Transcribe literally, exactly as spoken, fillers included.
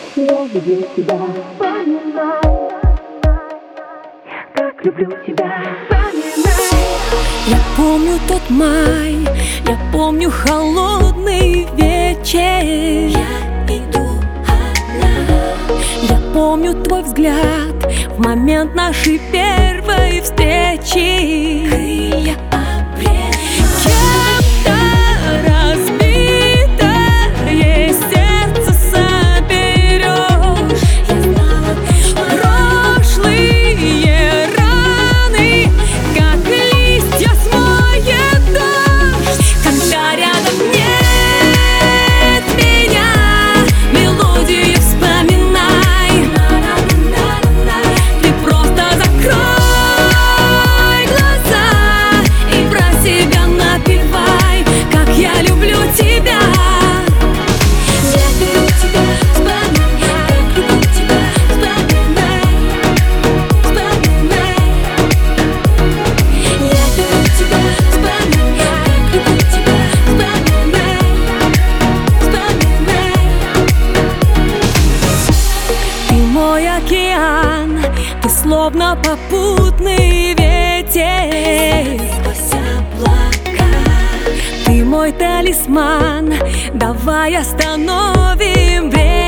Я люблю тебя, вспоминай, как люблю тебя, вспоминай. Я помню тот май, я помню холодный вечер. Я иду одна. Я помню твой взгляд в момент нашей первой встречи. Крылья обрели. Чем-то разбитое сердце соберешь. Я знала, Прошлые раны, как листья, смоет дождь. Когда рядом нет меня, мелодии вспоминай. Ты просто закрой глаза и про себя напевай, как я люблю тебя. я люблю тебя, вспоминай, люблю тебя, вспоминай, вспоминай. Я люблю тебя, вспоминай, люблю тебя, вспоминай, вспоминай. Ты мой океан, ты словно попутный ветер. Сквозь облака. Ты мой талисман, давай остановим время.